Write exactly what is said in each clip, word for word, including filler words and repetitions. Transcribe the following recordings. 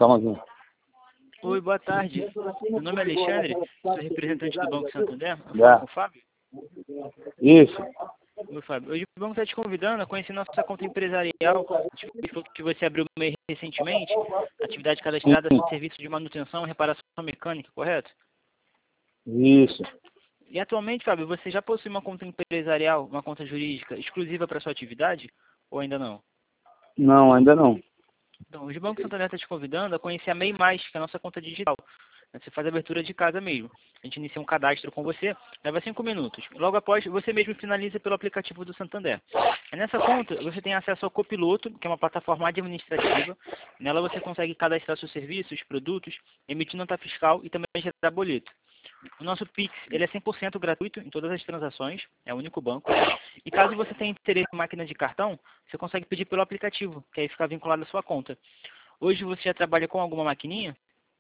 calma aqui. Oi, boa tarde. Meu nome é Alexandre, sou representante do Banco Santander. Eu Já. falo com o Fábio? Isso. Oi, Fábio. Hoje o banco está te convidando a conhecer nossa conta empresarial. A gente viu que você abriu meio recentemente, atividade cadastrada Sim. no serviço de manutenção e reparação mecânica, correto? Isso. E atualmente, Fábio, você já possui uma conta empresarial, uma conta jurídica exclusiva para sua atividade ou ainda não? Não, ainda não. Então, hoje o Banco Santander está te convidando a conhecer a MEI Mais, que é a nossa conta digital. Você faz a abertura de casa mesmo. A gente inicia um cadastro com você, leva cinco minutos. Logo após, você mesmo finaliza pelo aplicativo do Santander. E nessa conta, você tem acesso ao Copiloto, que é uma plataforma administrativa. Nela você consegue cadastrar seus serviços, produtos, emitir nota fiscal e também gerar boleto. O nosso Pix, ele é cem por cento gratuito em todas as transações, é o único banco. E caso você tenha interesse em máquina de cartão, você consegue pedir pelo aplicativo, que aí fica vinculado à sua conta. Hoje você já trabalha com alguma maquininha?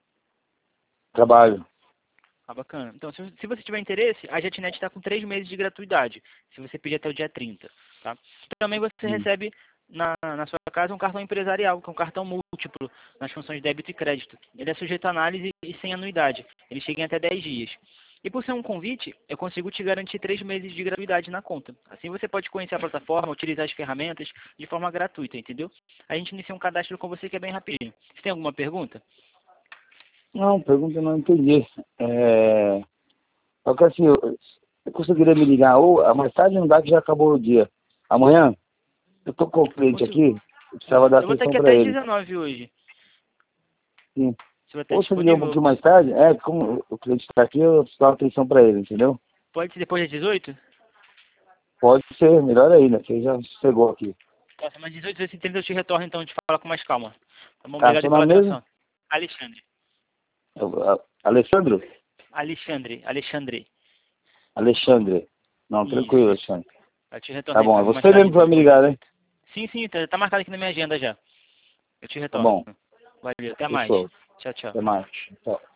Trabalho. Ah, bacana. Então, se, se você tiver interesse, a JetNet está com três meses de gratuidade, se você pedir até o dia trinta. Tá? Também você Hum. recebe na, na sua casa um cartão empresarial, que é um cartão múltiplo, nas funções de débito e crédito. Ele é sujeito a análise e sem anuidade. Ele chega em até dez dias. E por ser um convite, eu consigo te garantir três meses de gratuidade na conta. Assim você pode conhecer a plataforma, utilizar as ferramentas de forma gratuita, entendeu? A gente inicia um cadastro com você que é bem rapidinho. Você tem alguma pergunta? Não, pergunta eu não entendi. É... Só que assim, eu, eu conseguiria me ligar ou a mais tarde não dá que já acabou o dia. Amanhã, eu tô com o cliente aqui, eu precisava dar Eu vou estar atenção aqui para até às ele. dezenove hoje. Sim. Você vai estar Ou se eu ligar um disponível? pouquinho mais tarde, é, como o cliente está aqui, eu preciso dar atenção para ele, entendeu? Pode ser depois das dezoito? Pode ser, melhor ainda, que ele já chegou aqui. Nossa, mas dezoito, dezoito e trinta eu te retorno, então, te falar com mais calma. Tá bom? Tá, Obrigado seu aí pela nome mesmo? atenção. Alexandre. Eu- a- Alessandro? Alexandre. Alexandre. Alexandre. Não, tranquilo, Isso. Alexandre. Eu te retorno Tá aí, bom, é Fábio, mais você tarde, mesmo que então, vai me depois das ligar, né? dezoito. Sim, sim, tá, tá marcado aqui na minha agenda já. Eu te Tá retorno. bom, Valeu, até mais. fechou. Tchau, tchau. Até mais. Tchau.